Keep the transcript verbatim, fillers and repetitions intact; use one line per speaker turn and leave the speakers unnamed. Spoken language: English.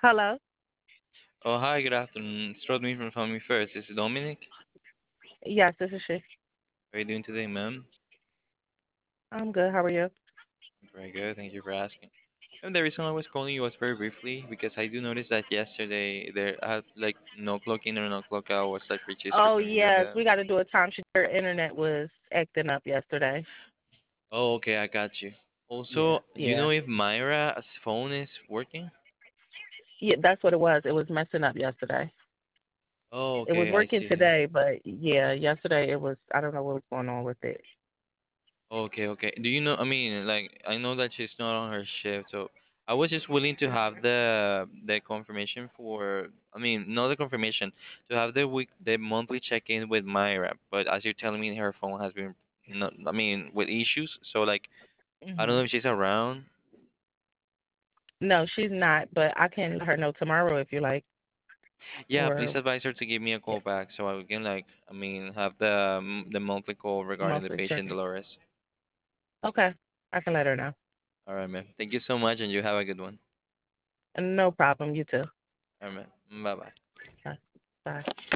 Hello.
Oh, hi, good afternoon. It's Rodney from Family First. This is Dominic.
Yes, this is she.
How are you doing today, ma'am?
I'm good. How are you?
Very good. Thank you for asking. And the reason I was calling you was very briefly because I do notice that yesterday there had like no clock in or no clock out was like registered
Oh
for you and
yes,
the.
we got to do a time sheet. Your internet was acting up yesterday.
Oh, okay, I got you.
Yeah,
Also, do you
yeah,
know if Myra's phone is working?
yeah. That's what it was. It was messing up yesterday.
Oh,
It was
okay, I
working
see.
today, but yeah, yesterday it was. I don't know what was going on with it.
Okay, okay. Do you know? I mean, like, I know that she's not on her shift, so I was just willing to have the the confirmation for. I mean, not the confirmation to have the week the monthly check-in with Myra. But as you're telling me, her phone has been, not, I mean, with issues. So like, I don't
Hmm.
know if she's around.
No, she's not. But I can let her know tomorrow if you like.
Yeah, please
Or
advise her to give me a
yeah,
call back so I can like, I mean, have the um, the monthly call regarding the
monthly
patient
checking.
Dolores.
Okay, I can let her know.
All right, man. Thank you so much, and you have a good one.
No problem. You too.
All right, man. Bye bye.
Bye. Bye.